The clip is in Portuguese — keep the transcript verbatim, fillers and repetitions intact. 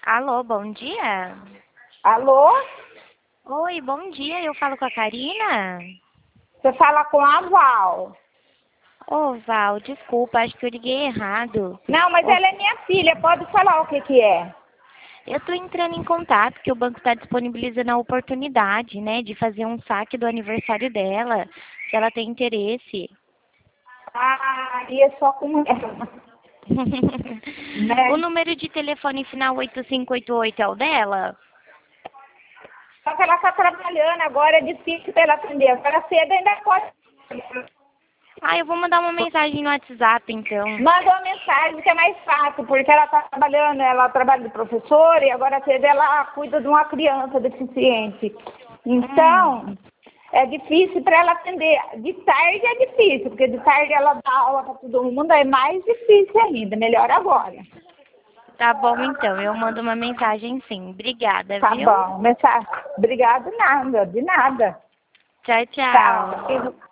Alô, bom dia. Alô? Oi, bom dia. Eu falo com a Karina? Você fala com a Val. Ô, Val, desculpa, acho que eu liguei errado. Não, mas Ô, ela é minha filha, pode falar o que que é. eu tô entrando em contato que o banco está disponibilizando a oportunidade, né, de fazer um saque do aniversário dela, se ela tem interesse. Ah, e é só com ela, O né? número de telefone final oito cinco oito oito é o dela? Só que ela está trabalhando agora, é difícil para ela atender. Agora cedo ainda pode. Ah, eu vou mandar uma mensagem no WhatsApp, então. Manda uma mensagem que é mais fácil, porque ela está trabalhando, ela trabalha de professora e agora cedo ela cuida de uma criança deficiente. Então, Hum, é difícil para ela atender. De tarde é difícil, porque de tarde ela dá aula para todo mundo, é mais difícil ainda, melhor agora. tá bom, então. Eu mando uma mensagem sim. Obrigada, Tá viu? bom, mensagem. Obrigado, nada, de nada. Tchau, tchau. Tchau.